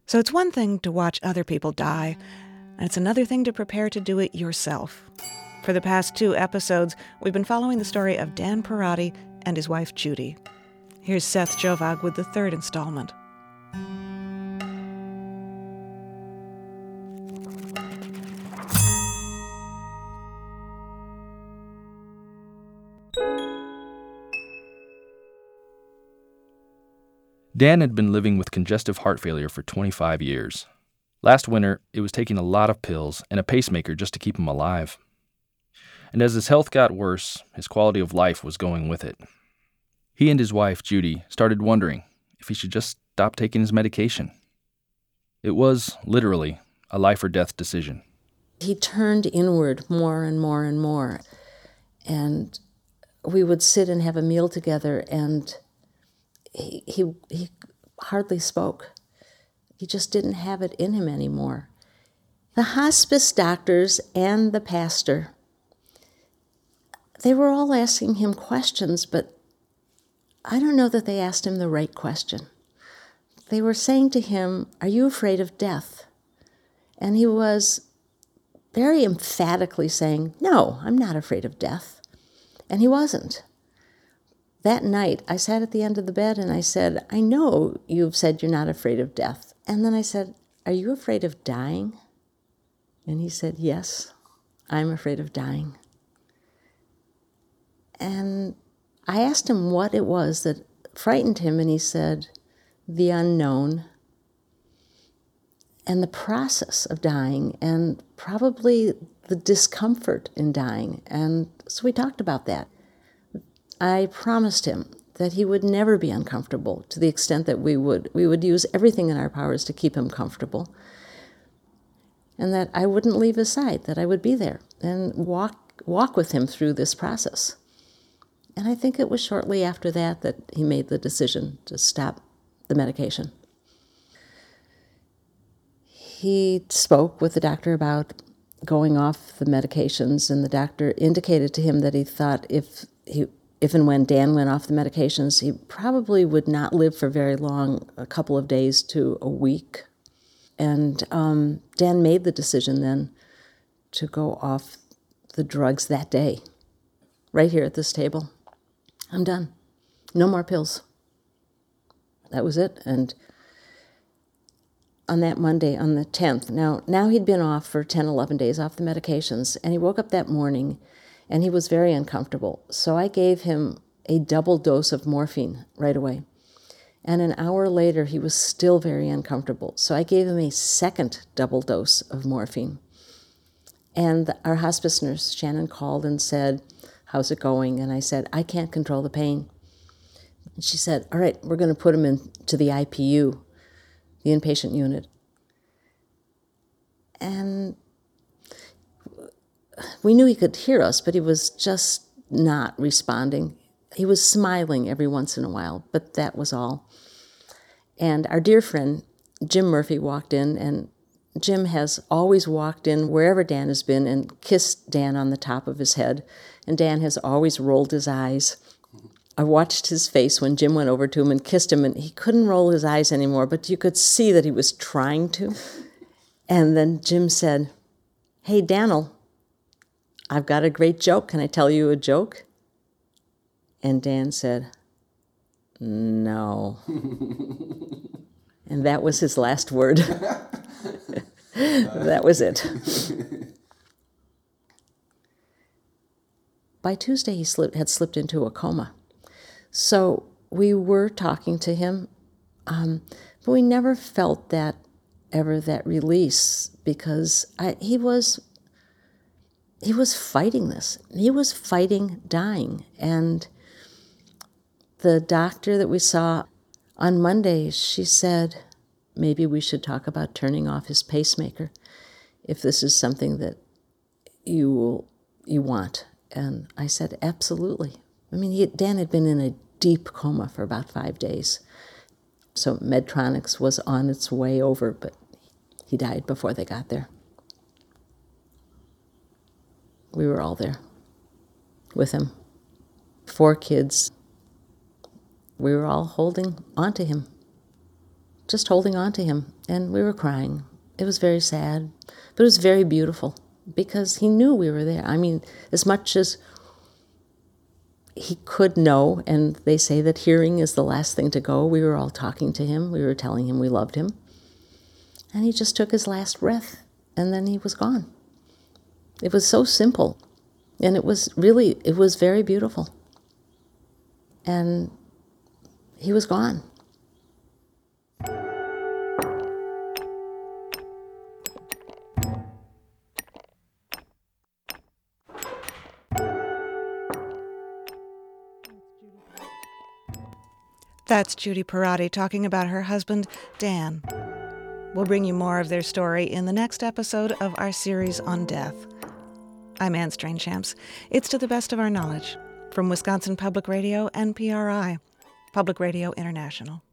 So it's one thing to watch other people die, and it's another thing to prepare to do it yourself. For the past 2 episodes, we've been following the story of Dan Perotti and his wife Judy. Here's Seth Jovag with the 3rd installment. Dan had been living with congestive heart failure for 25 years. Last winter, it was taking a lot of pills and a pacemaker just to keep him alive. And as his health got worse, his quality of life was going with it. He and his wife, Judy, started wondering if he should just stop taking his medication. It was, literally, a life or death decision. He turned inward more and more and more. And we would sit and have a meal together, and he hardly spoke. He just didn't have it in him anymore. The hospice doctors and the pastor, they were all asking him questions, but I don't know that they asked him the right question. They were saying to him, "Are you afraid of death?" And he was very emphatically saying, "No, I'm not afraid of death." And he wasn't. That night, I sat at the end of the bed and I said, "I know you've said you're not afraid of death." And then I said, "Are you afraid of dying?" And he said, "Yes, I'm afraid of dying." And I asked him what it was that frightened him, and he said, "The unknown and the process of dying, and probably the discomfort in dying." And so we talked about that. I promised him that he would never be uncomfortable, to the extent that we would use everything in our powers to keep him comfortable, and that I wouldn't leave his side, that I would be there and walk with him through this process. And I think it was shortly after that that he made the decision to stop the medication. He spoke with the doctor about going off the medications, and the doctor indicated to him that he thought if and when Dan went off the medications, he probably would not live for very long, a couple of days to a week. And Dan made the decision then to go off the drugs that day, right here at this table. "I'm done. No more pills." That was it. And on that Monday, on the 10th, now he'd been off for 10, 11 days off the medications, and he woke up that morning and he was very uncomfortable. So I gave him a double dose of morphine right away. And an hour later, he was still very uncomfortable. So I gave him a second double dose of morphine. And our hospice nurse, Shannon, called and said, "How's it going?" And I said, "I can't control the pain." And she said, "All right, we're going to put him into the IPU, the inpatient unit." And we knew he could hear us, but he was just not responding. He was smiling every once in a while, but that was all. And our dear friend, Jim Murphy, walked in, and Jim has always walked in wherever Dan has been and kissed Dan on the top of his head, and Dan has always rolled his eyes. I watched his face when Jim went over to him and kissed him, and he couldn't roll his eyes anymore, but you could see that he was trying to. And then Jim said, "Hey, Dan'l, I've got a great joke. Can I tell you a joke?" And Dan said, "No." And that was his last word. That was it. By Tuesday, he had slipped into a coma. So we were talking to him, but we never felt that release, because he was fighting this. He was fighting dying. And the doctor that we saw on Monday, she said, maybe we should talk about turning off his pacemaker if this is something that you want. And I said, absolutely. I mean, Dan had been in a deep coma for about 5 days. So Medtronics was on its way over, but he died before they got there. We were all there with him. 4 kids. We were all holding on to him. Just holding on to him. And we were crying. It was very sad, but it was very beautiful because he knew we were there. I mean, as much as he could know, and they say that hearing is the last thing to go, we were all talking to him. We were telling him we loved him. And he just took his last breath, and then he was gone. It was so simple, and it was very beautiful. And he was gone. That's Judy Parati talking about her husband, Dan. We'll bring you more of their story in the next episode of our series on death. I'm Anne Strainchamps. It's To the Best of Our Knowledge from Wisconsin Public Radio and PRI, Public Radio International.